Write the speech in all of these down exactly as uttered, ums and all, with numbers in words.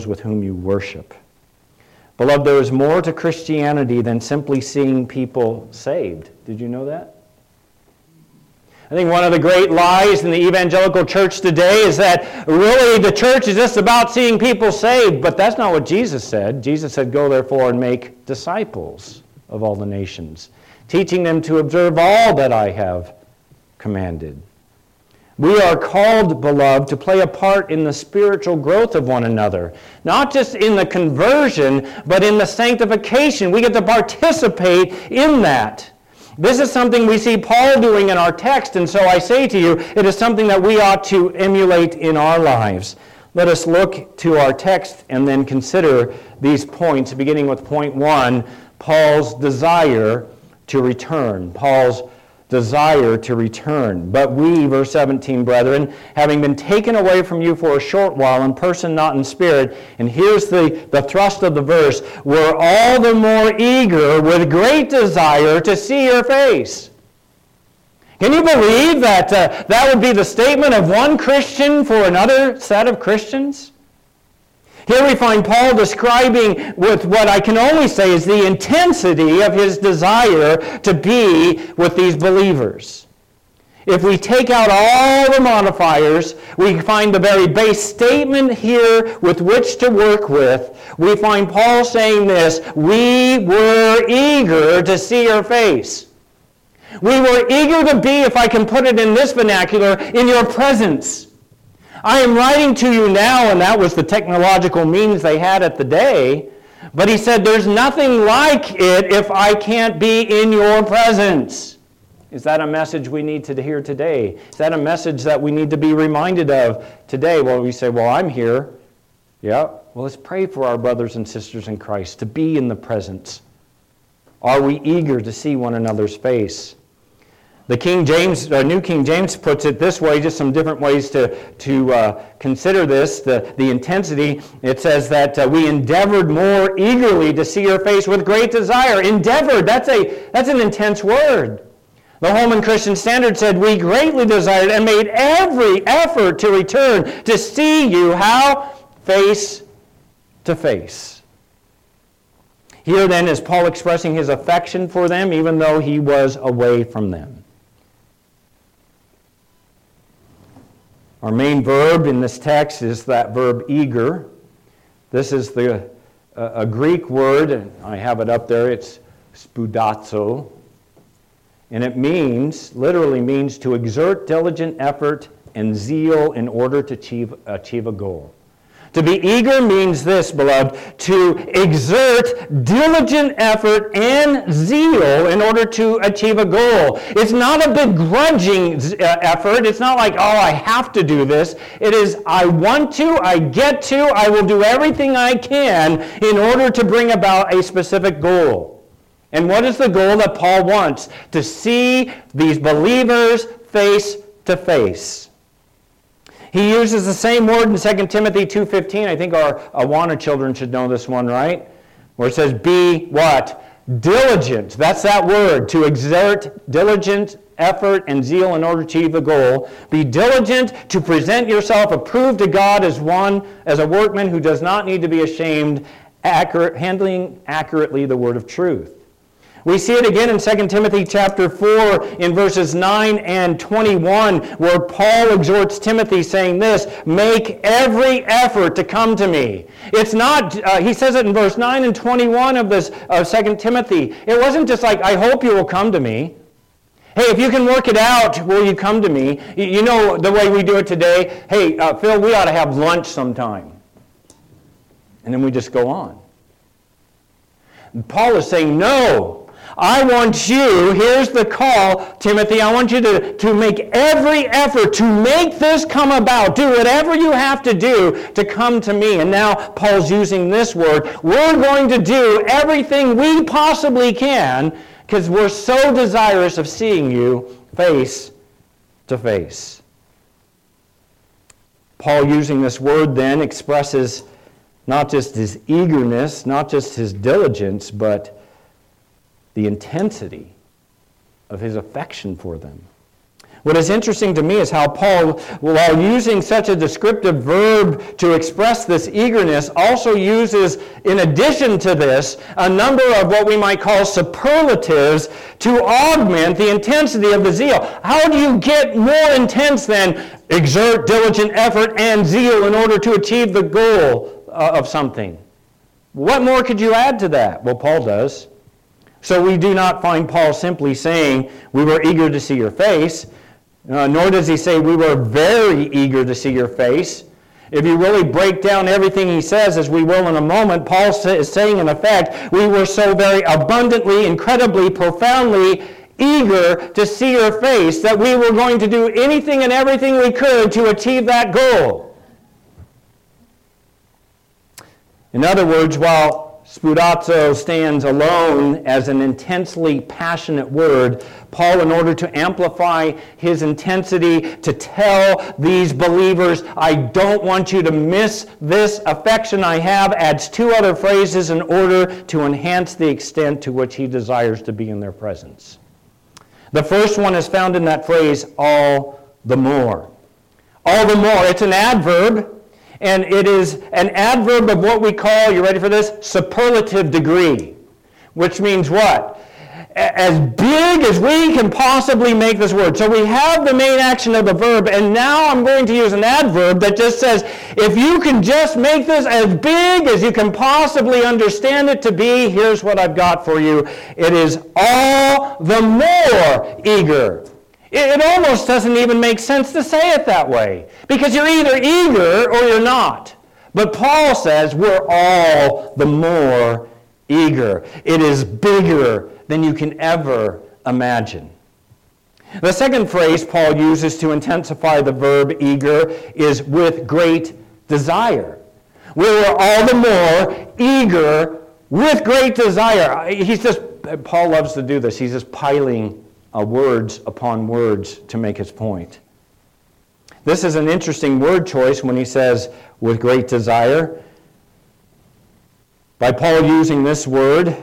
with whom you worship. Beloved, there is more to Christianity than simply seeing people saved. Did you know that? I think one of the great lies in the evangelical church today is that really the church is just about seeing people saved, but that's not what Jesus said. Jesus said, "Go therefore and make disciples of all the nations, teaching them to observe all that I have commanded." We are called, beloved, to play a part in the spiritual growth of one another. Not just in the conversion, but in the sanctification. We get to participate in that. This is something we see Paul doing in our text, and so I say to you, it is something that we ought to emulate in our lives. Let us look to our text and then consider these points, beginning with point one, Paul's desire to return. Paul's desire to return. "But we," verse seventeen, "brethren, having been taken away from you for a short while, in person, not in spirit," and here's the, the thrust of the verse, "were all the more eager with great desire to see your face." Can you believe that uh, that would be the statement of one Christian for another set of Christians? Here we find Paul describing with what I can only say is the intensity of his desire to be with these believers. If we take out all the modifiers, we find the very base statement here with which to work with. We find Paul saying this, "We were eager to see your face." We were eager to be, if I can put it in this vernacular, in your presence. I am writing to you now, and that was the technological means they had at the day, but he said, there's nothing like it if I can't be in your presence. Is that a message we need to hear today? Is that a message that we need to be reminded of today? Well, we say, well, I'm here. Yeah. Well, let's pray for our brothers and sisters in Christ to be in the presence. Are we eager to see one another's face? The King James, uh, New King James puts it this way, just some different ways to, to uh, consider this, the, the intensity. It says that uh, we endeavored more eagerly to see your face with great desire. Endeavored, that's, a, that's an intense word. The Holman Christian Standard said, we greatly desired and made every effort to return to see you, how? Face to face. Here then is Paul expressing his affection for them even though he was away from them. Our main verb in this text is that verb eager. This is the uh, a Greek word, and I have it up there, it's spoudazo. And it means, literally means to exert diligent effort and zeal in order to achieve, achieve a goal. To be eager means this, beloved, to exert diligent effort and zeal in order to achieve a goal. It's not a begrudging effort. It's not like, oh, I have to do this. It is, I want to, I get to, I will do everything I can in order to bring about a specific goal. And what is the goal that Paul wants? To see these believers face to face. He uses the same word in Second Timothy two fifteen. I think our Awana children should know this one, right? Where it says, be what? Diligent. That's that word, to exert diligent effort and zeal in order to achieve a goal. Be diligent to present yourself approved to God as one, as a workman who does not need to be ashamed, accurate, handling accurately the word of truth. We see it again in Second Timothy chapter four in verses nine and twenty-one, where Paul exhorts Timothy saying this, make every effort to come to me. It's not, uh, he says it in verse nine and twenty-one of this of Second Timothy. It wasn't just like, I hope you will come to me. Hey, if you can work it out, will you come to me? You know the way we do it today. Hey, uh, Phil, we ought to have lunch sometime. And then we just go on. And Paul is saying, no. I want you, here's the call, Timothy, I want you to, to make every effort to make this come about. Do whatever you have to do to come to me. And now Paul's using this word. We're going to do everything we possibly can because we're so desirous of seeing you face to face. Paul, using this word then, expresses not just his eagerness, not just his diligence, but the intensity of his affection for them. What is interesting to me is how Paul, while using such a descriptive verb to express this eagerness, also uses, in addition to this, a number of what we might call superlatives to augment the intensity of the zeal. How do you get more intense than exert diligent effort and zeal in order to achieve the goal uh, of something? What more could you add to that? Well, Paul does. So we do not find Paul simply saying, we were eager to see your face. Uh, nor does he say, we were very eager to see your face. If you really break down everything he says, as we will in a moment, Paul is saying, in effect, we were so very abundantly, incredibly, profoundly eager to see your face that we were going to do anything and everything we could to achieve that goal. In other words, while spoudazo stands alone as an intensely passionate word, Paul, in order to amplify his intensity, to tell these believers, I don't want you to miss this affection I have, adds two other phrases in order to enhance the extent to which he desires to be in their presence. The first one is found in that phrase, all the more. All the more. It's an adverb. And it is an adverb of what we call, you ready for this? Superlative degree. Which means what? As big as we can possibly make this word. So we have the main action of the verb, and now I'm going to use an adverb that just says, if you can just make this as big as you can possibly understand it to be, here's what I've got for you. It is all the more eager. It almost doesn't even make sense to say it that way, because you're either eager or you're not. But Paul says we're all the more eager. It is bigger than you can ever imagine. The second phrase Paul uses to intensify the verb eager is with great desire. We're all the more eager with great desire. He's just, Paul loves to do this. He's just piling Uh, words upon words to make his point. This is an interesting word choice when he says, with great desire. By Paul using this word,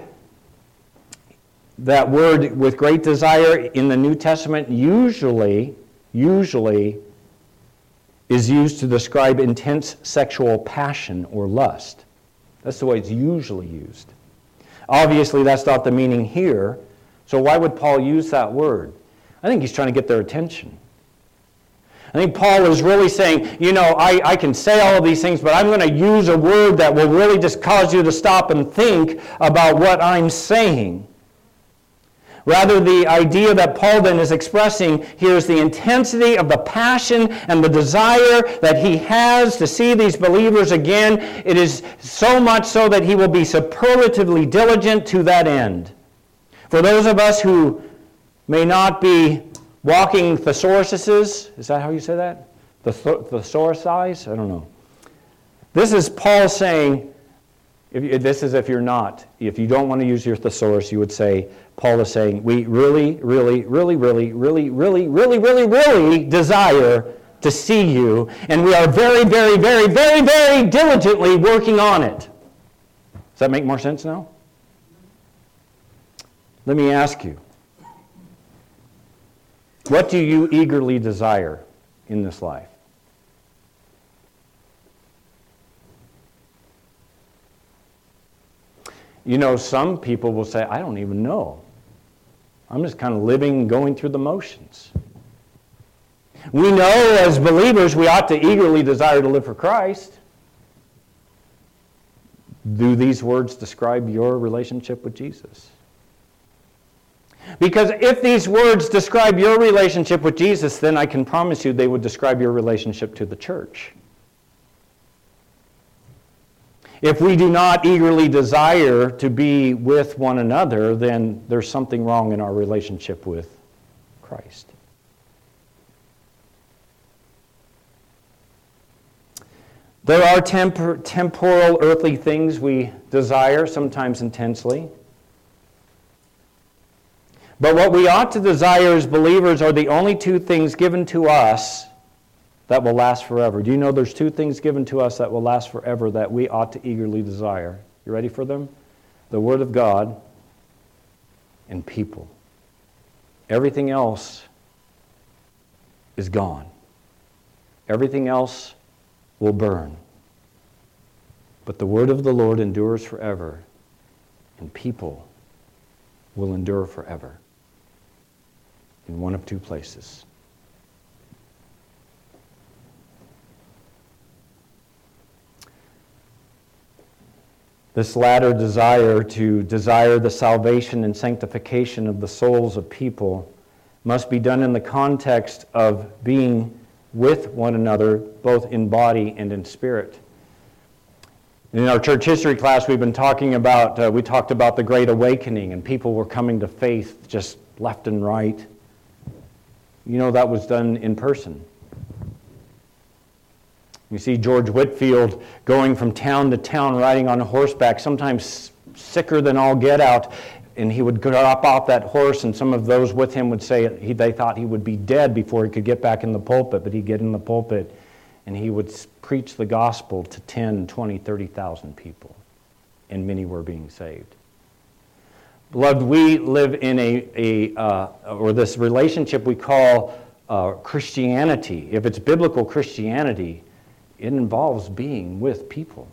that word with great desire in the New Testament usually, usually is used to describe intense sexual passion or lust. That's the way it's usually used. Obviously, that's not the meaning here. So why would Paul use that word? I think he's trying to get their attention. I think Paul is really saying, you know, I, I can say all of these things, but I'm going to use a word that will really just cause you to stop and think about what I'm saying. Rather, the idea that Paul then is expressing here is the intensity of the passion and the desire that he has to see these believers again. It is so much so that he will be superlatively diligent to that end. For those of us who may not be walking thesauruses, is that how you say that? The thesaurusize? I don't know. This is Paul saying, if, this is if you're not, if you don't want to use your thesaurus, you would say, Paul is saying, we really, really, really, really, really, really, really, really, really desire to see you, and we are very, very, very, very, very diligently working on it. Does that make more sense now? Let me ask you, what do you eagerly desire in this life? You know, some people will say, I don't even know. I'm just kind of living, going through the motions. We know as believers we ought to eagerly desire to live for Christ. Do these words describe your relationship with Jesus? Because if these words describe your relationship with Jesus, then I can promise you they would describe your relationship to the church. If we do not eagerly desire to be with one another, then there's something wrong in our relationship with Christ. There are tempor- temporal earthly things we desire, sometimes intensely. But what we ought to desire as believers are the only two things given to us that will last forever. Do you know there's two things given to us that will last forever that we ought to eagerly desire? You ready for them? The Word of God and people. Everything else is gone. Everything else will burn. But the word of the Lord endures forever, and people will endure forever in one of two places. This latter desire, to desire the salvation and sanctification of the souls of people, must be done in the context of being with one another, both in body and in spirit. In our church history class, we've been talking about, uh, we talked about the Great Awakening, and people were coming to faith just left and right. You know, that was done in person. You see George Whitefield going from town to town riding on horseback, sometimes sicker than all get out, and he would drop off that horse, and some of those with him would say he, they thought he would be dead before he could get back in the pulpit, but he'd get in the pulpit and he would preach the gospel to ten, twenty, thirty thousand people, and many were being saved. Beloved, we live in a, a uh, or this relationship we call uh, Christianity. If it's biblical Christianity, it involves being with people.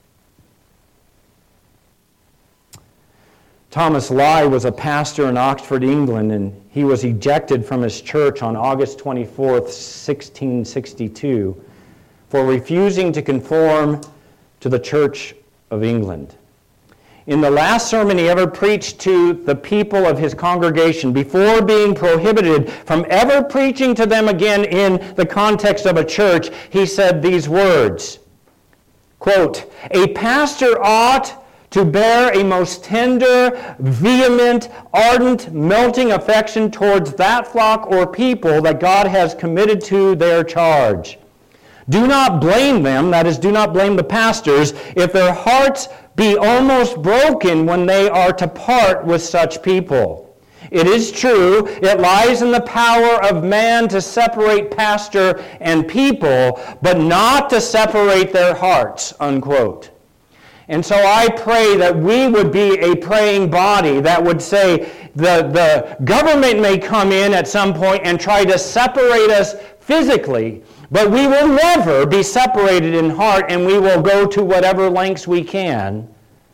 Thomas Lye was a pastor in Oxford, England, and he was ejected from his church on August twenty-fourth, sixteen sixty-two, for refusing to conform to the Church of England. In the last sermon he ever preached to the people of his congregation, before being prohibited from ever preaching to them again in the context of a church, he said these words, quote, "A pastor ought to bear a most tender, vehement, ardent, melting affection towards that flock or people that God has committed to their charge. Do not blame them," that is, do not blame the pastors, "if their hearts be almost broken when they are to part with such people. It is true, it lies in the power of man to separate pastor and people, but not to separate their hearts," unquote. And so I pray that we would be a praying body that would say the, the government may come in at some point and try to separate us physically, but we will never be separated in heart, and we will go to whatever lengths we can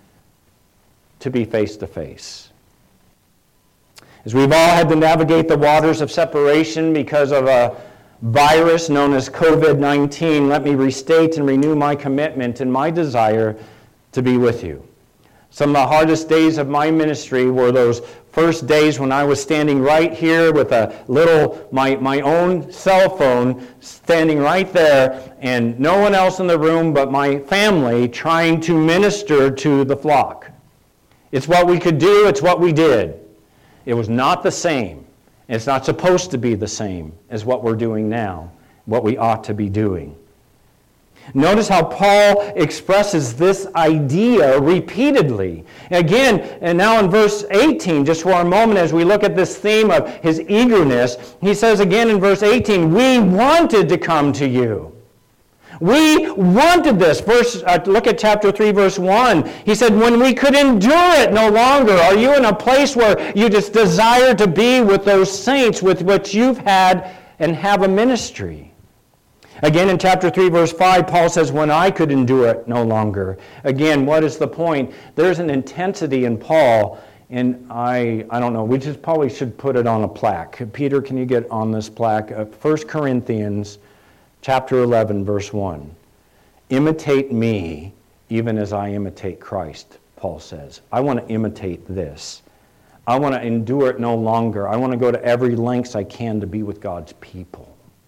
to be face to face. As we've all had to navigate the waters of separation because of a virus known as covid nineteen, let me restate and renew my commitment and my desire to be with you. Some of the hardest days of my ministry were those first days when I was standing right here with a little, my, my own cell phone standing right there, and no one else in the room but my family trying to minister to the flock. It's what we could do, it's what we did. It was not the same. It's not supposed to be the same as what we're doing now, what we ought to be doing. Notice how Paul expresses this idea repeatedly. Again, and now in verse eighteen, just for a moment as we look at this theme of his eagerness, he says again in verse eighteen, "We wanted to come to you." We wanted this. Verse, uh, look at chapter three, verse one. He said, "When we could endure it no longer." Are you in a place where you just desire to be with those saints with which you've had and have a ministry? Again, in chapter three, verse five, Paul says, "When I could endure it no longer." Again, what is the point? There's an intensity in Paul, and I I don't know, we just probably should put it on a plaque. Peter, can you get on this plaque? Uh, First Corinthians chapter eleven, verse one. "Imitate me, even as I imitate Christ," Paul says. I want to imitate this. I want to endure it no longer. I want to go to every length I can to be with God's people.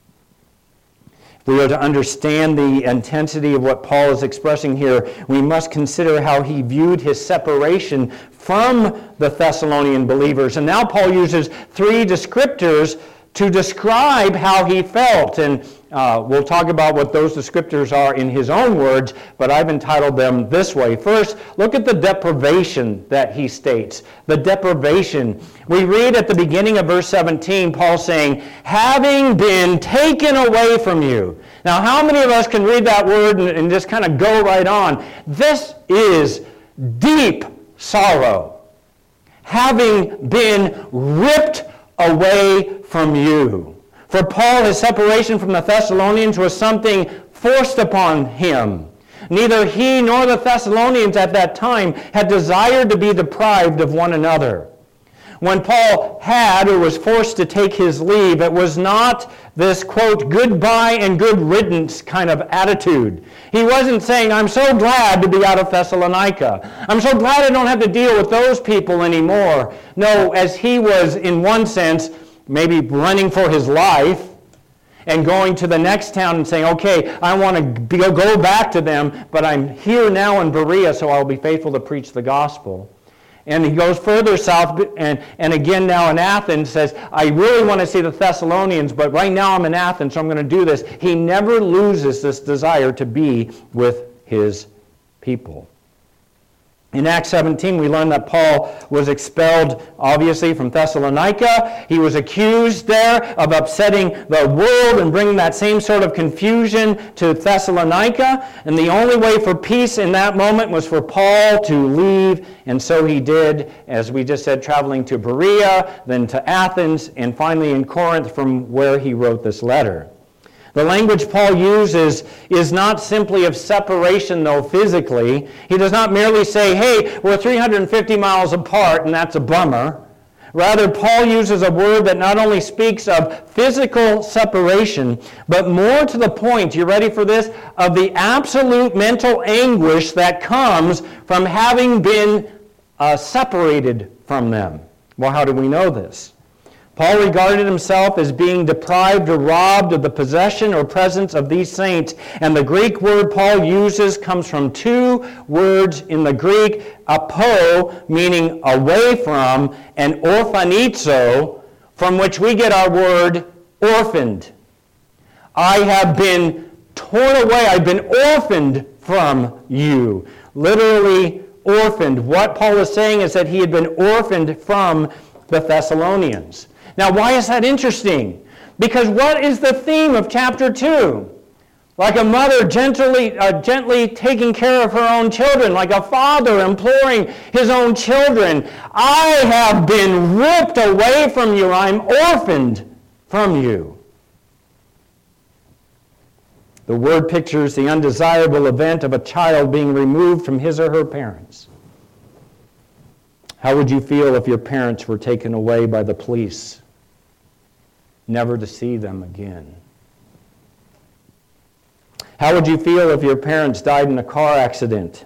If we are to understand the intensity of what Paul is expressing here, we must consider how he viewed his separation from the Thessalonian believers. And now Paul uses three descriptors to describe how he felt. And uh, we'll talk about what those descriptors are in his own words, but I've entitled them this way. First, look at the deprivation that he states. The deprivation. We read at the beginning of verse seventeen, Paul saying, "Having been taken away from you." Now, how many of us can read that word and, and just kind of go right on? This is deep sorrow. Having been ripped away from you. For Paul, his separation from the Thessalonians was something forced upon him. Neither he nor the Thessalonians at that time had desired to be deprived of one another. When Paul had or was forced to take his leave, it was not this, quote, goodbye and good riddance kind of attitude. He wasn't saying, I'm so glad to be out of Thessalonica. I'm so glad I don't have to deal with those people anymore. No, as he was, in one sense, maybe running for his life and going to the next town and saying, okay, I want to go back to them, but I'm here now in Berea, so I'll be faithful to preach the gospel. And he goes further south, and, and again now in Athens, says, I really want to see the Thessalonians, but right now I'm in Athens, so I'm going to do this. He never loses this desire to be with his people. In Acts seventeen, we learn that Paul was expelled, obviously, from Thessalonica. He was accused there of upsetting the world and bringing that same sort of confusion to Thessalonica. And the only way for peace in that moment was for Paul to leave. And so he did, as we just said, traveling to Berea, then to Athens, and finally in Corinth, from where he wrote this letter. The language Paul uses is not simply of separation, though, physically. He does not merely say, hey, we're three hundred fifty miles apart, and that's a bummer. Rather, Paul uses a word that not only speaks of physical separation, but more to the point, you ready for this, of the absolute mental anguish that comes from having been uh, separated from them. Well, how do we know this? Paul regarded himself as being deprived or robbed of the possession or presence of these saints. And the Greek word Paul uses comes from two words in the Greek, apo, meaning away from, and orphanizo, from which we get our word orphaned. I have been torn away. I've been orphaned from you. Literally orphaned. What Paul is saying is that he had been orphaned from the Thessalonians. Now, why is that interesting? Because what is the theme of chapter two? Like a mother gently, uh, gently taking care of her own children, like a father imploring his own children. I have been ripped away from you. I'm orphaned from you. The word pictures the undesirable event of a child being removed from his or her parents. How would you feel if your parents were taken away by the police, never to see them again? How would you feel if your parents died in a car accident?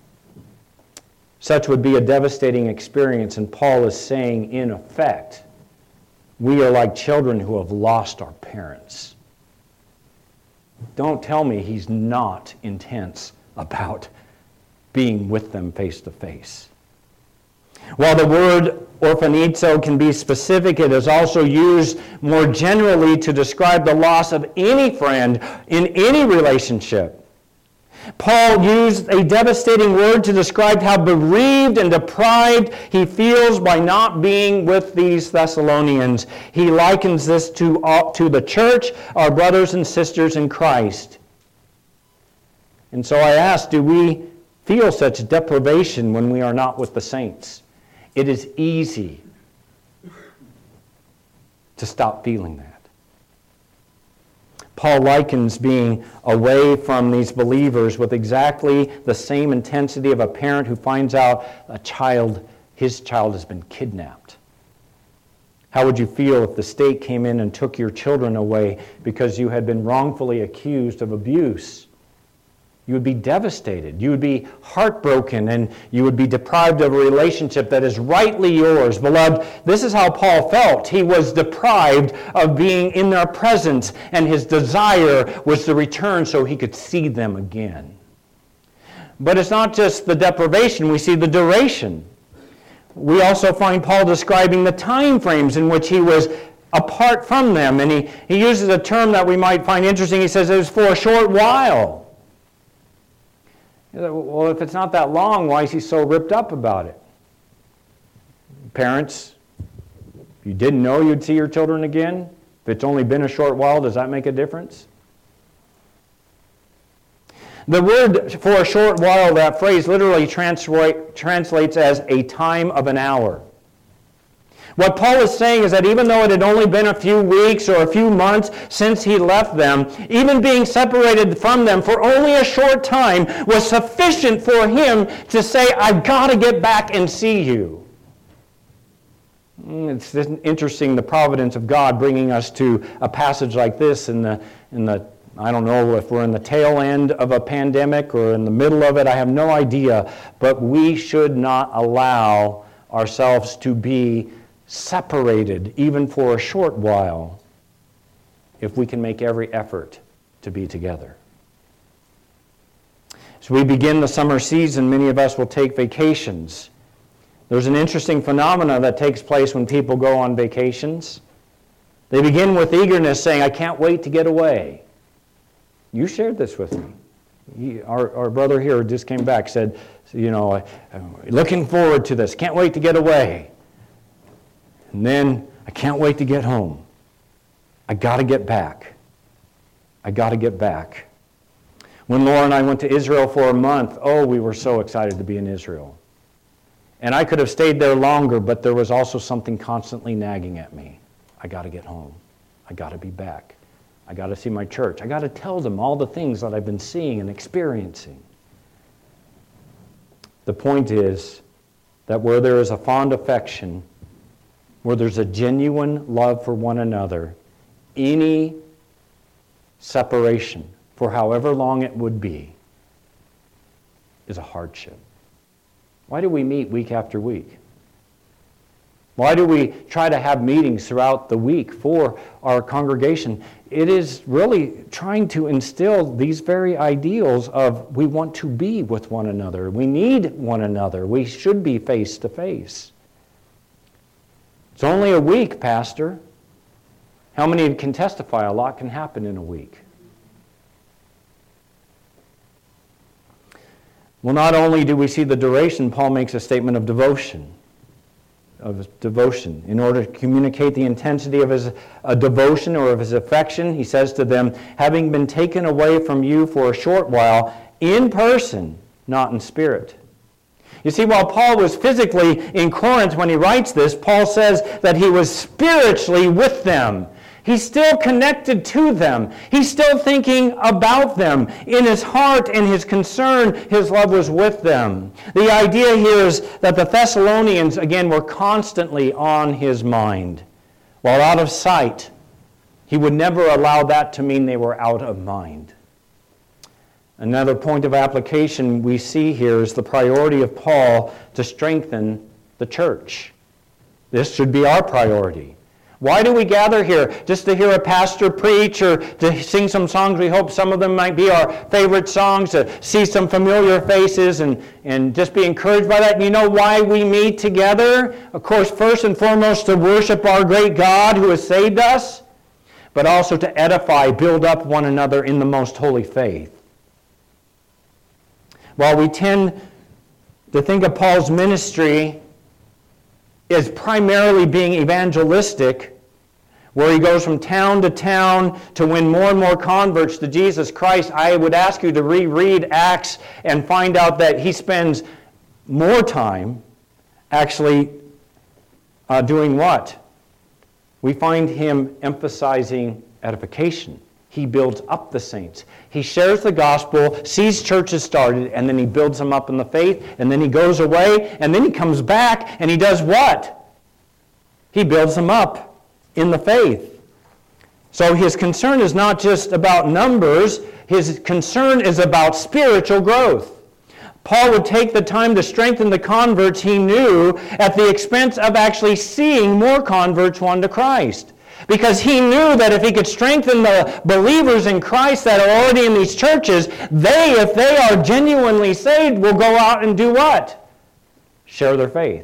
Such would be a devastating experience, and Paul is saying, in effect, we are like children who have lost our parents. Don't tell me he's not intense about being with them face to face. While the word orphanizo can be specific, it is also used more generally to describe the loss of any friend in any relationship. Paul used a devastating word to describe how bereaved and deprived he feels by not being with these Thessalonians. He likens this to, uh, to the church, our brothers and sisters in Christ. And so I ask, do we feel such deprivation when we are not with the saints? It is easy to stop feeling that. Paul likens being away from these believers with exactly the same intensity of a parent who finds out a child, his child has been kidnapped. How would you feel if the state came in and took your children away because you had been wrongfully accused of abuse? You would be devastated. You would be heartbroken, and you would be deprived of a relationship that is rightly yours. Beloved, this is how Paul felt. He was deprived of being in their presence, and his desire was to return so he could see them again. But it's not just the deprivation, we see the duration. We also find Paul describing the time frames in which he was apart from them, and he, he uses a term that we might find interesting. He says it was for a short while. Well, if it's not that long, why is he so ripped up about it? Parents, if you didn't know you'd see your children again, if it's only been a short while, does that make a difference? The word for a short while, that phrase literally translate, translates as a time of an hour. What Paul is saying is that even though it had only been a few weeks or a few months since he left them, even being separated from them for only a short time was sufficient for him to say, I've got to get back and see you. It's interesting, the providence of God bringing us to a passage like this in the, in the I don't know if we're in the tail end of a pandemic or in the middle of it, I have no idea, but we should not allow ourselves to be separated, even for a short while, if we can make every effort to be together. As we begin the summer season, many of us will take vacations. There's an interesting phenomenon that takes place when people go on vacations. They begin with eagerness, saying, I can't wait to get away. You shared this with me. He, our, our brother here just came back, said, you know, looking forward to this, can't wait to get away. And then, I can't wait to get home. I got to get back. I got to get back. When Laura and I went to Israel for a month, oh, we were so excited to be in Israel. And I could have stayed there longer, but there was also something constantly nagging at me. I got to get home. I got to be back. I got to see my church. I got to tell them all the things that I've been seeing and experiencing. The point is that where there is a fond affection, where there's a genuine love for one another, any separation, for however long it would be, is a hardship. Why do we meet week after week? Why do we try to have meetings throughout the week for our congregation? It is really trying to instill these very ideals of we want to be with one another. We need one another. We should be face to face. It's only a week, Pastor. How many can testify a lot can happen in a week? Well, not only do we see the duration, Paul makes a statement of devotion. Of devotion. In order to communicate the intensity of his uh, devotion or of his affection, he says to them, having been taken away from you for a short while, in person, not in spirit. You see, while Paul was physically in Corinth when he writes this, Paul says that he was spiritually with them. He's still connected to them. He's still thinking about them. In his heart and his concern, his love was with them. The idea here is that the Thessalonians, again, were constantly on his mind. While out of sight, he would never allow that to mean they were out of mind. Another point of application we see here is the priority of Paul to strengthen the church. This should be our priority. Why do we gather here? Just to hear a pastor preach or to sing some songs? We hope some of them might be our favorite songs, to see some familiar faces and, and just be encouraged by that. And you know why we meet together? Of course, first and foremost, to worship our great God who has saved us, but also to edify, build up one another in the most holy faith. While we tend to think of Paul's ministry is primarily being evangelistic, where he goes from town to town to win more and more converts to Jesus Christ, I would ask you to reread Acts and find out that he spends more time actually uh, doing what? We find him emphasizing edification. He builds up the saints. He shares the gospel, sees churches started, and then he builds them up in the faith, and then he goes away, and then he comes back, and he does what? He builds them up in the faith. So his concern is not just about numbers, his concern is about spiritual growth. Paul would take the time to strengthen the converts he knew at the expense of actually seeing more converts won to Christ. Because he knew that if he could strengthen the believers in Christ that are already in these churches, they, if they are genuinely saved, will go out and do what? Share their faith.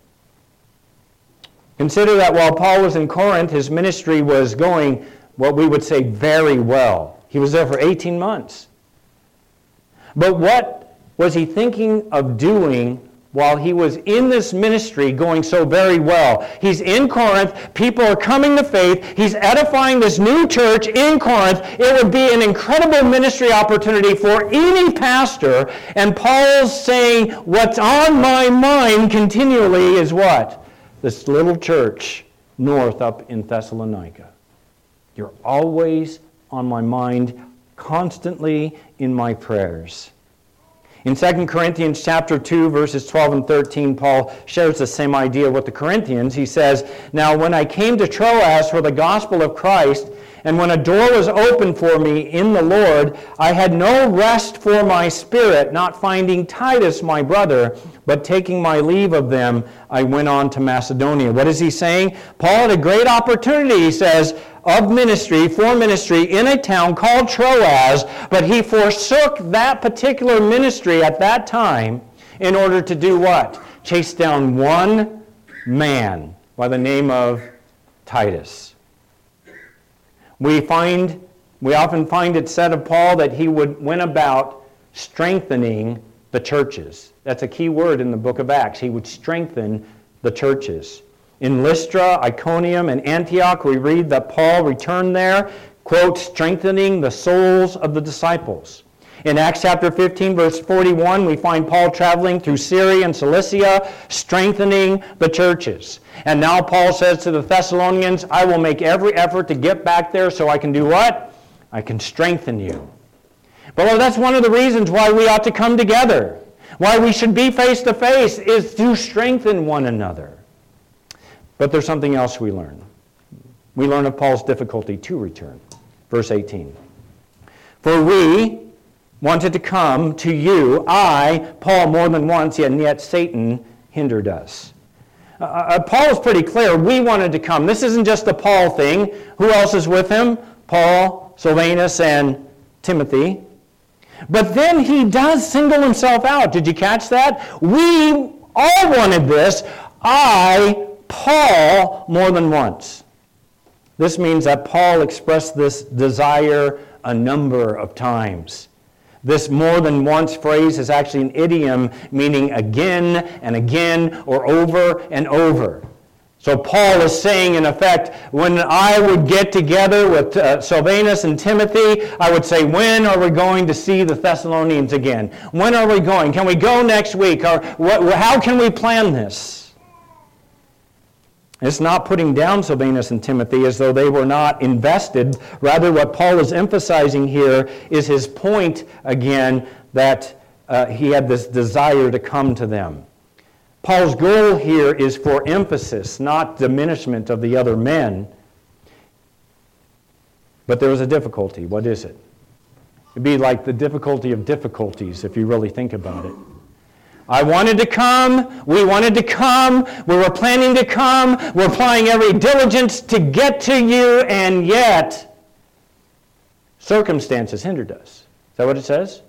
Consider that while Paul was in Corinth, his ministry was going, what we would say, very well. He was there for eighteen months. But what was he thinking of doing while he was in this ministry going so very well? He's in Corinth. People are coming to faith. He's edifying this new church in Corinth. It would be an incredible ministry opportunity for any pastor. And Paul's saying, what's on my mind continually is what? this little church north up in Thessalonica. You're always on my mind, constantly in my prayers. In Second Corinthians chapter two, verses twelve and thirteen, Paul shares the same idea with the Corinthians. He says, "Now when I came to Troas for the gospel of Christ, and when a door was opened for me in the Lord, I had no rest for my spirit, not finding Titus my brother, but taking my leave of them, I went on to Macedonia." What is he saying? Paul had a great opportunity, he says, of ministry, for ministry, in a town called Troas, but he forsook that particular ministry at that time in order to do what? Chase down one man by the name of Titus. We find, we often find it said of Paul that he would went about strengthening the churches. That's a key word in the book of Acts. He would strengthen the churches. In Lystra, Iconium, and Antioch, we read that Paul returned there, quote, strengthening the souls of the disciples. In Acts chapter fifteen, verse forty-one, we find Paul traveling through Syria and Cilicia, strengthening the churches. And now Paul says to the Thessalonians, I will make every effort to get back there so I can do what? I can strengthen you. But well, that's one of the reasons why we ought to come together. Why we should be face to face is to strengthen one another. But there's something else we learn. We learn of Paul's difficulty to return. Verse eighteen. For we wanted to come to you, I, Paul, more than once, and yet Satan hindered us. Uh, uh, Paul is pretty clear. We wanted to come. This isn't just a Paul thing. Who else is with him? Paul, Silvanus, and Timothy. But then he does single himself out. Did you catch that? We all wanted this. I, Paul, more than once. This means that Paul expressed this desire a number of times. This more than once phrase is actually an idiom meaning again and again or over and over. So Paul is saying, in effect, when I would get together with uh, Silvanus and Timothy, I would say, when are we going to see the Thessalonians again? When are we going? Can we go next week? Or what, how can we plan this? It's not putting down Silvanus and Timothy as though they were not invested. Rather, what Paul is emphasizing here is his point, again, that uh, he had this desire to come to them. Paul's goal here is for emphasis, not diminishment of the other men. But there was a difficulty. What is it? It'd be like the difficulty of difficulties if you really think about it. I wanted to come, we wanted to come, we were planning to come, we're applying every diligence to get to you, and yet circumstances hindered us. Is that what it says?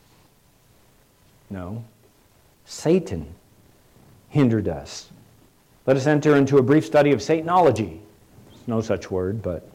No. Satan hindered us. Let us enter into a brief study of Satanology. There's no such word, but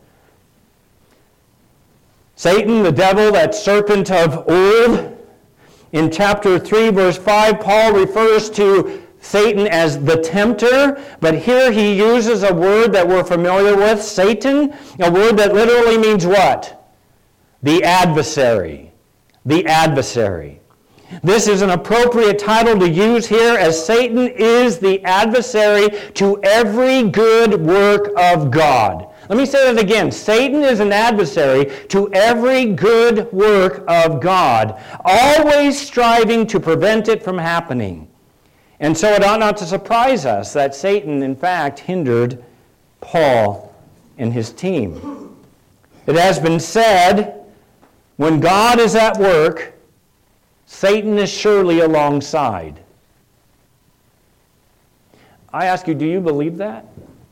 Satan, the devil, that serpent of old. In chapter three, verse five, Paul refers to Satan as the tempter, but here he uses a word that we're familiar with, Satan, a word that literally means what? The adversary. The adversary. This is an appropriate title to use here, as Satan is the adversary to every good work of God. Let me say that again. Satan is an adversary to every good work of God, always striving to prevent it from happening. And so it ought not to surprise us that Satan, in fact, hindered Paul and his team. It has been said, when God is at work, Satan is surely alongside. I ask you, do you believe that?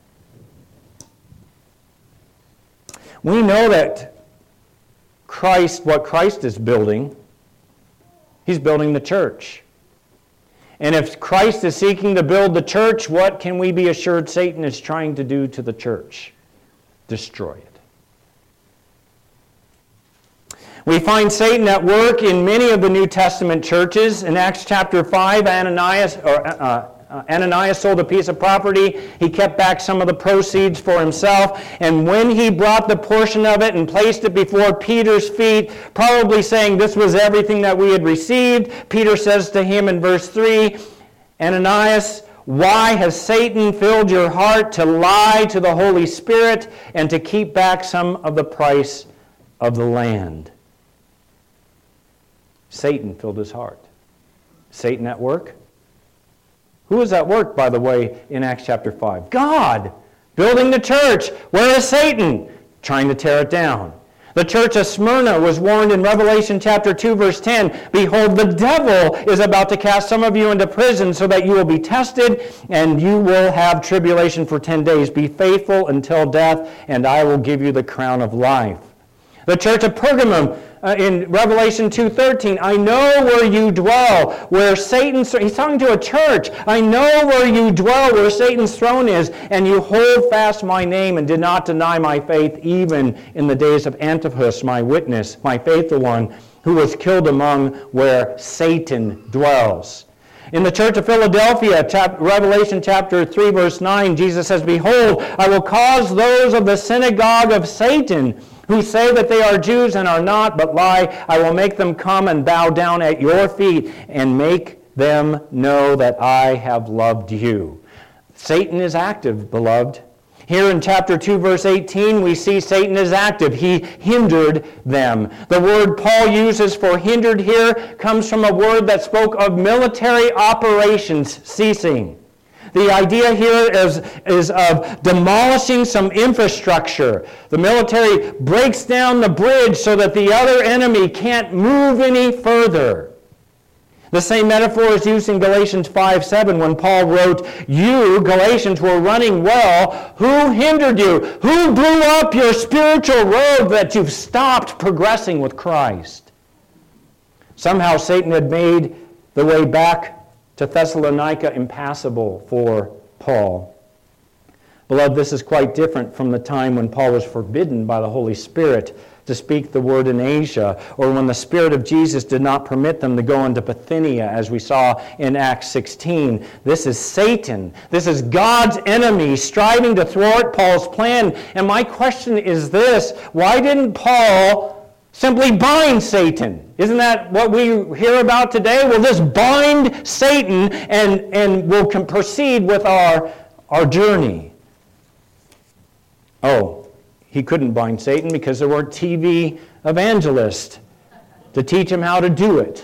We know that Christ, what Christ is building, he's building the church. And if Christ is seeking to build the church, what can we be assured Satan is trying to do to the church? Destroy it. We find Satan at work in many of the New Testament churches. In Acts chapter five, Ananias, or uh, Uh, Ananias sold a piece of property. He kept back some of the proceeds for himself. And when he brought the portion of it and placed it before Peter's feet, probably saying this was everything that we had received, Peter says to him in verse three, Ananias, Why has Satan filled your heart to lie to the Holy Spirit and to keep back some of the price of the land? Satan filled his heart. Satan at work? Who is at work, by the way, in Acts chapter five? God, building the church. Where is Satan? Trying to tear it down. The church of Smyrna was warned in Revelation chapter two, verse ten, "Behold, the devil is about to cast some of you into prison so that you will be tested, and you will have tribulation for ten days. Be faithful until death, and I will give you the crown of life." The church of Pergamum uh, in Revelation two thirteen, "I know where you dwell, where Satan's..." He's talking to a church. "I know where you dwell, where Satan's throne is, and you hold fast my name and did not deny my faith, even in the days of Antipas, my witness, my faithful one, who was killed among where Satan dwells." In the church of Philadelphia, chap- Revelation chapter three, verse nine, Jesus says, "Behold, I will cause those of the synagogue of Satan, who say that they are Jews and are not, but lie, I will make them come and bow down at your feet and make them know that I have loved you." Satan is active, beloved. Here in chapter two, verse eighteen, we see Satan is active. He hindered them. The word Paul uses for hindered here comes from a word that spoke of military operations ceasing. The idea here is, is of demolishing some infrastructure. The military breaks down the bridge so that the other enemy can't move any further. The same metaphor is used in Galatians five seven when Paul wrote, "You, Galatians, were running well. Who hindered you? Who blew up your spiritual road that you've stopped progressing with Christ?" Somehow Satan had made the way back to Thessalonica impassable for Paul. Beloved, this is quite different from the time when Paul was forbidden by the Holy Spirit to speak the word in Asia, or when the Spirit of Jesus did not permit them to go into Bithynia, as we saw in Acts sixteen. This is Satan. This is God's enemy striving to thwart Paul's plan. And my question is this: why didn't Paul simply bind Satan? Isn't that what we hear about today? We'll just bind Satan and, and we'll can proceed with our, our journey. Oh, he couldn't bind Satan because there weren't T V evangelists to teach him how to do it.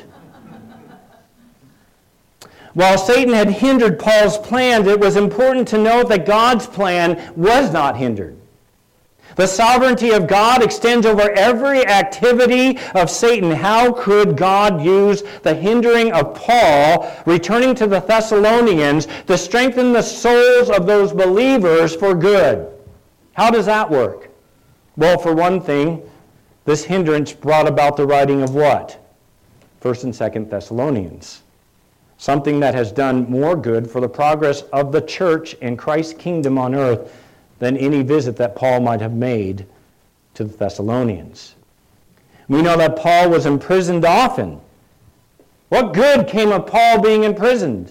While Satan had hindered Paul's plans, it was important to note that God's plan was not hindered. The sovereignty of God extends over every activity of Satan. How could God use the hindering of Paul returning to the Thessalonians to strengthen the souls of those believers for good? How does that work? Well, for one thing, this hindrance brought about the writing of what? First and Second Thessalonians. Something that has done more good for the progress of the church and Christ's kingdom on earth than any visit that Paul might have made to the Thessalonians. We know that Paul was imprisoned often. What good came of Paul being imprisoned?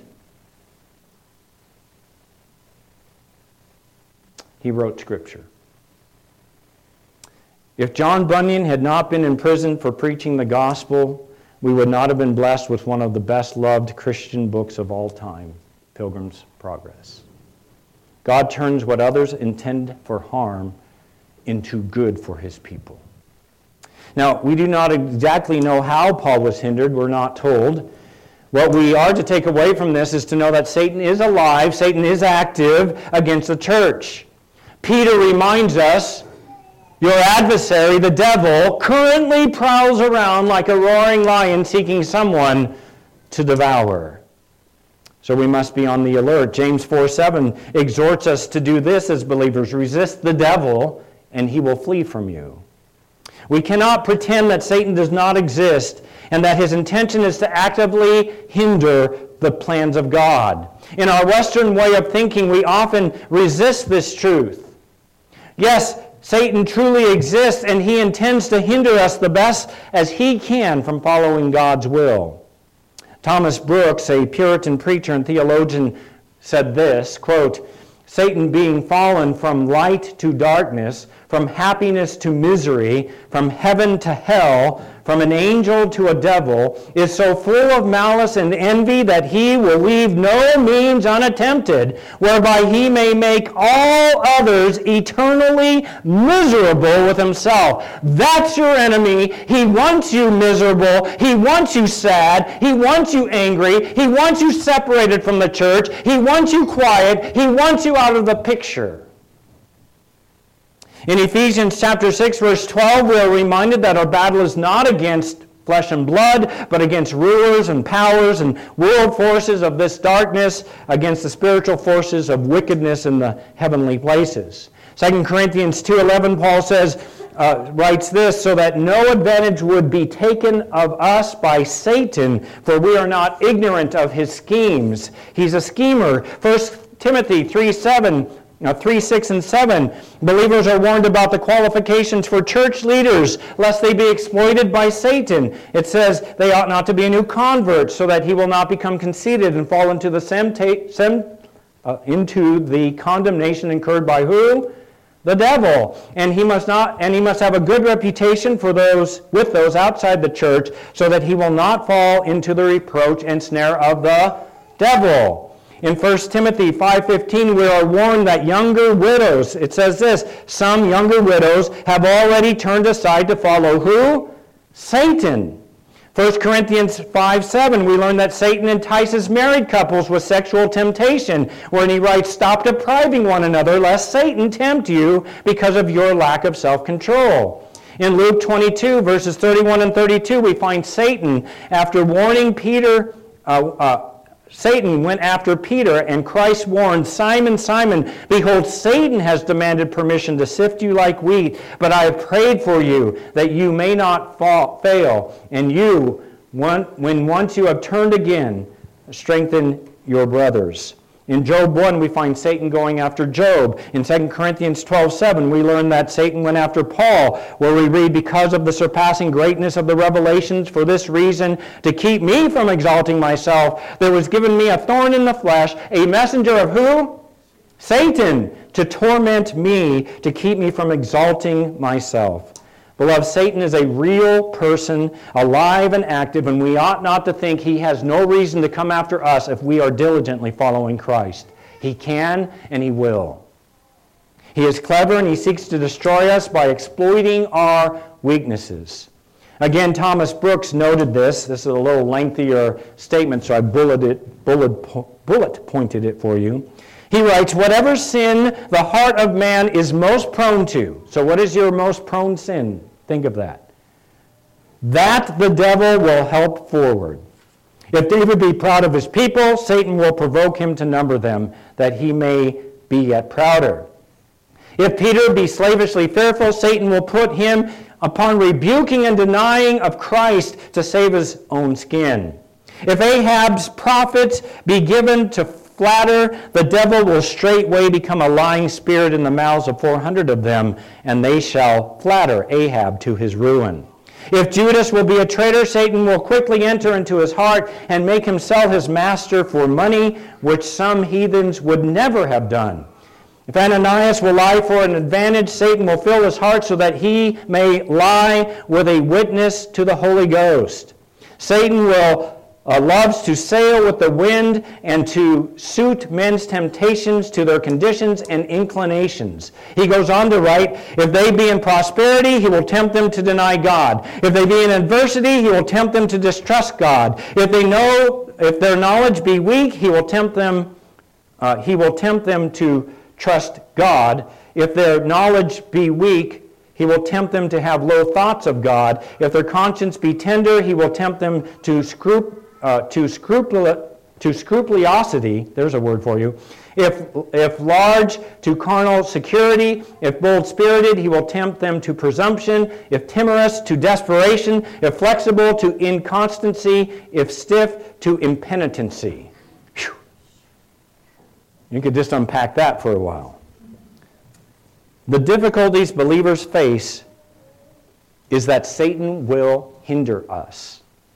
He wrote Scripture. If John Bunyan had not been in prison for preaching the gospel, we would not have been blessed with one of the best-loved Christian books of all time, Pilgrim's Progress. God turns what others intend for harm into good for his people. Now, we do not exactly know how Paul was hindered. We're not told. What we are to take away from this is to know that Satan is alive, Satan is active against the church. Peter reminds us, your adversary, the devil, currently prowls around like a roaring lion seeking someone to devour. So we must be on the alert. James four seven exhorts us to do this as believers. Resist the devil, and he will flee from you. We cannot pretend that Satan does not exist and that his intention is to actively hinder the plans of God. In our Western way of thinking, we often resist this truth. Yes, Satan truly exists, and he intends to hinder us the best as he can from following God's will. Thomas Brooks, a Puritan preacher and theologian, said this, quote, "Satan being fallen from light to darkness, from happiness to misery, from heaven to hell, from an angel to a devil, is so full of malice and envy that he will leave no means unattempted, whereby he may make all others eternally miserable with himself. That's your enemy. He wants you miserable. He wants you sad. He wants you angry. He wants you separated from the church. He wants you quiet. He wants you out of the picture. In Ephesians chapter six, verse twelve, we are reminded that our battle is not against flesh and blood, but against rulers and powers and world forces of this darkness, against the spiritual forces of wickedness in the heavenly places. Second Corinthians two eleven, Paul says, uh, writes this, so that no advantage would be taken of us by Satan, for we are not ignorant of his schemes. He's a schemer. First Timothy three seven, Now, three, six, and seven, believers are warned about the qualifications for church leaders, lest they be exploited by Satan. It says they ought not to be a new convert, so that he will not become conceited and fall into the sem- sem- uh, into the condemnation incurred by who? The devil. And he must not, and he must have a good reputation for those with those outside the church, so that he will not fall into the reproach and snare of the devil. In First Timothy five fifteen, we are warned that younger widows, it says this, some younger widows have already turned aside to follow who? Satan. First Corinthians five seven, we learn that Satan entices married couples with sexual temptation, wherein he writes, stop depriving one another, lest Satan tempt you because of your lack of self-control. In Luke twenty-two, verses thirty-one and thirty-two, we find Satan, after warning Peter, uh, uh, Satan went after Peter, and Christ warned, Simon, Simon, behold, Satan has demanded permission to sift you like wheat, but I have prayed for you, that you may not fall, fail. And you, when once you have turned again, strengthen your brothers. In Job one, we find Satan going after Job. In Second Corinthians twelve seven, we learn that Satan went after Paul, where we read, because of the surpassing greatness of the revelations, for this reason, to keep me from exalting myself, there was given me a thorn in the flesh, a messenger of who? Satan, to torment me, to keep me from exalting myself. Beloved, Satan is a real person, alive and active, and we ought not to think he has no reason to come after us if we are diligently following Christ. He can and he will. He is clever and he seeks to destroy us by exploiting our weaknesses. Again, Thomas Brooks noted this. This is a little lengthier statement, so I bulleted, bullet, bullet pointed it for you. He writes, whatever sin the heart of man is most prone to. So what is your most prone sin? Think of that. That the devil will help forward. If David be proud of his people, Satan will provoke him to number them, that he may be yet prouder. If Peter be slavishly fearful, Satan will put him upon rebuking and denying of Christ to save his own skin. If Ahab's prophets be given to flatter, the devil will straightway become a lying spirit in the mouths of four hundred of them, and they shall flatter Ahab to his ruin. If Judas will be a traitor, Satan will quickly enter into his heart and make him sell his master for money, which some heathens would never have done. If Ananias will lie for an advantage, Satan will fill his heart so that he may lie with a witness to the Holy Ghost. Satan will Uh, loves to sail with the wind and to suit men's temptations to their conditions and inclinations. He goes on to write, if they be in prosperity, he will tempt them to deny God. If they be in adversity, he will tempt them to distrust God. If they know, if their knowledge be weak, he will tempt them, uh, he will tempt them to trust God. If their knowledge be weak, he will tempt them to have low thoughts of God. If their conscience be tender, he will tempt them to scruple Uh, to, scrupul- to scrupulosity, there's a word for you. If, if large, to carnal security. If bold-spirited, he will tempt them to presumption. If timorous, to desperation. If flexible, to inconstancy. If stiff, to impenitency. Whew. You could just unpack that for a while. The difficulties believers face is that Satan will hinder us.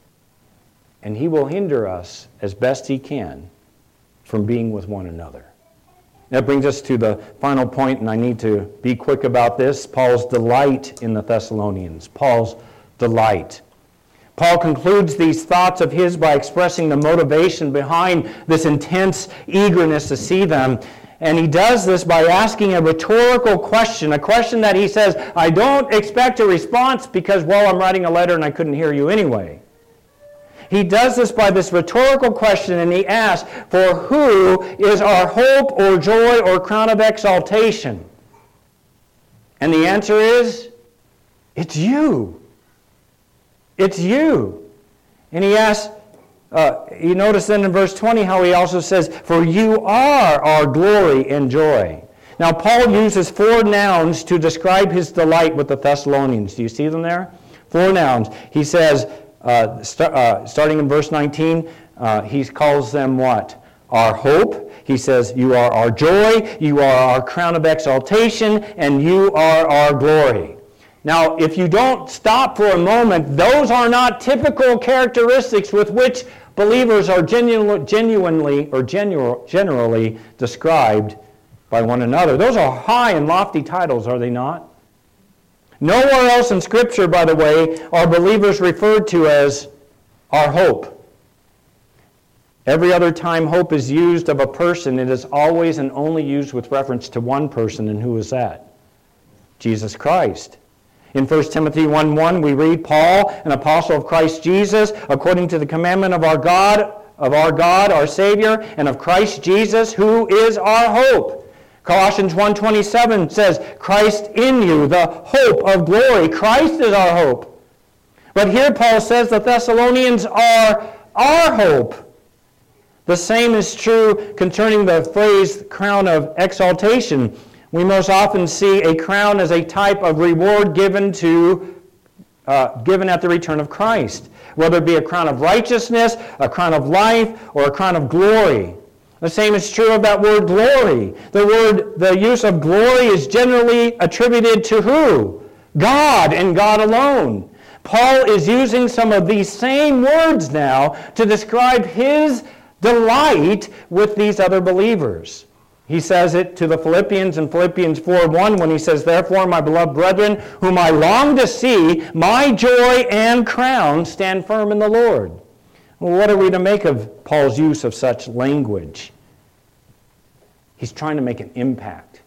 And he will hinder us as best he can from being with one another. That brings us to the final point, and I need to be quick about this. Paul's delight in the Thessalonians. Paul's delight. Paul concludes these thoughts of his by expressing the motivation behind this intense eagerness to see them. And he does this by asking a rhetorical question, a question that he says, I don't expect a response because, well, I'm writing a letter and I couldn't hear you anyway. He does this by this rhetorical question, and he asks, for who is our hope or joy or crown of exaltation? And the answer is, it's you. It's you. And he asks, uh, you notice then in verse twenty how he also says, for you are our glory and joy. Now, Paul uses four nouns to describe his delight with the Thessalonians. Do you see them there? Four nouns. He says, uh, st- uh, starting in verse nineteen, uh, he calls them what? Our hope. He says, you are our joy, you are our crown of exaltation, and you are our glory. Now, if you don't stop for a moment, those are not typical characteristics with which believers are genu- genuinely or genu- generally described by one another. Those are high and lofty titles, are they not? Nowhere else in Scripture, by the way, are believers referred to as our hope. Every other time hope is used of a person, it is always and only used with reference to one person, and who is that? Jesus Christ. In First Timothy one one, we read, Paul, an apostle of Christ Jesus, according to the commandment of our God, of our God, our Savior, and of Christ Jesus, who is our hope. Colossians one twenty-seven says, Christ in you, the hope of glory. Christ is our hope. But here Paul says the Thessalonians are our hope. The same is true concerning the phrase crown of exaltation. We most often see a crown as a type of reward given to uh, given at the return of Christ, whether it be a crown of righteousness, a crown of life, or a crown of glory. The same is true of that word glory. The word, the use of glory is generally attributed to who? God and God alone. Paul is using some of these same words now to describe his delight with these other believers. He says it to the Philippians in Philippians four one when he says, therefore, my beloved brethren, whom I long to see, my joy and crown, stand firm in the Lord. Well, what are we to make of Paul's use of such language? He's trying to make an impact.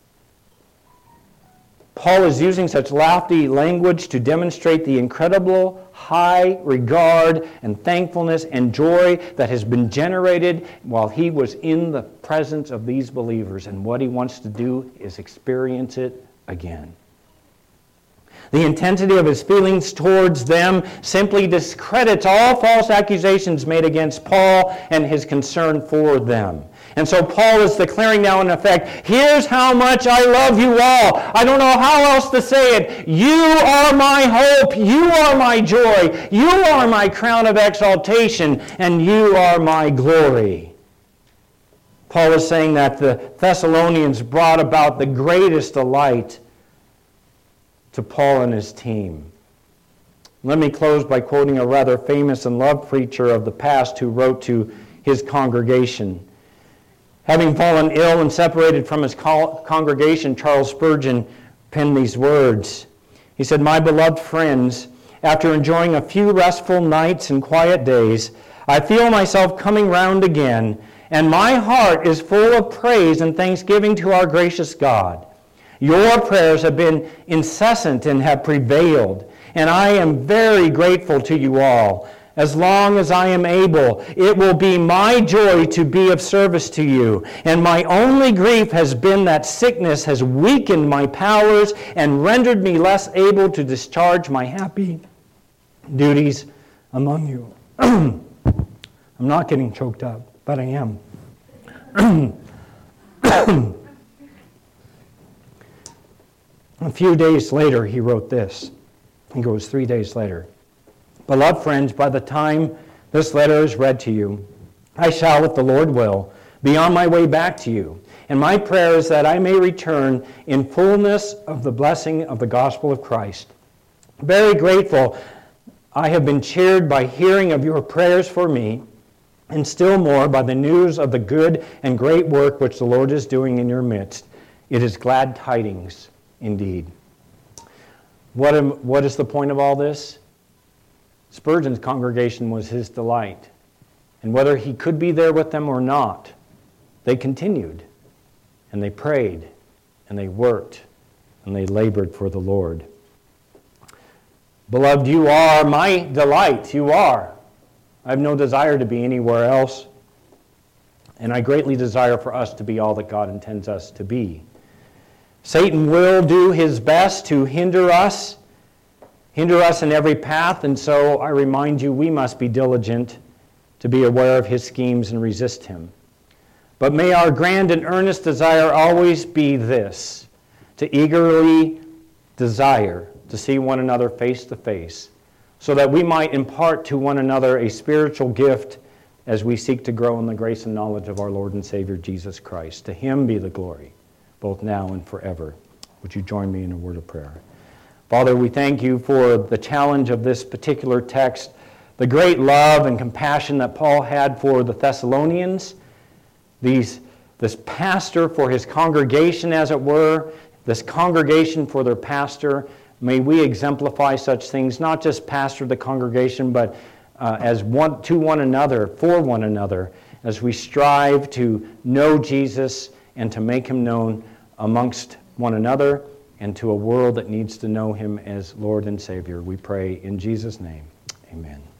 Paul is using such lofty language to demonstrate the incredible high regard and thankfulness and joy that has been generated while he was in the presence of these believers. And what he wants to do is experience it again. The intensity of his feelings towards them simply discredits all false accusations made against Paul and his concern for them. And so Paul is declaring now in effect, here's how much I love you all. I don't know how else to say it. You are my hope. You are my joy. You are my crown of exaltation. And you are my glory. Paul is saying that the Thessalonians brought about the greatest delight to Paul and his team. Let me close by quoting a rather famous and loved preacher of the past who wrote to his congregation. Having fallen ill and separated from his congregation, Charles Spurgeon penned these words. He said, my beloved friends, after enjoying a few restful nights and quiet days, I feel myself coming round again, and my heart is full of praise and thanksgiving to our gracious God. Your prayers have been incessant and have prevailed, and I am very grateful to you all. As long as I am able, it will be my joy to be of service to you. And my only grief has been that sickness has weakened my powers and rendered me less able to discharge my happy duties among you. I'm not getting choked up, but I am. A few days later, he wrote this. He goes, three days later. Beloved friends, by the time this letter is read to you, I shall, if the Lord will, be on my way back to you. And my prayer is that I may return in fullness of the blessing of the gospel of Christ. Very grateful, I have been cheered by hearing of your prayers for me, and still more by the news of the good and great work which the Lord is doing in your midst. It is glad tidings indeed. What, am, what is the point of all this? Spurgeon's congregation was his delight. And whether he could be there with them or not, they continued, and they prayed, and they worked, and they labored for the Lord. Beloved, you are my delight. You are. I have no desire to be anywhere else. And I greatly desire for us to be all that God intends us to be. Satan will do his best to hinder us, hinder us in every path, and so I remind you we must be diligent to be aware of his schemes and resist him. But may our grand and earnest desire always be this, to eagerly desire to see one another face to face, so that we might impart to one another a spiritual gift as we seek to grow in the grace and knowledge of our Lord and Savior Jesus Christ. To him be the glory, both now and forever. Would you join me in a word of prayer? Father, we thank you for the challenge of this particular text, the great love and compassion that Paul had for the Thessalonians, these, this pastor for his congregation, as it were, this congregation for their pastor. May we exemplify such things, not just pastor the congregation, but uh, as one to one another, for one another, as we strive to know Jesus and to make him known amongst one another and to a world that needs to know him as Lord and Savior. We pray in Jesus' name. Amen.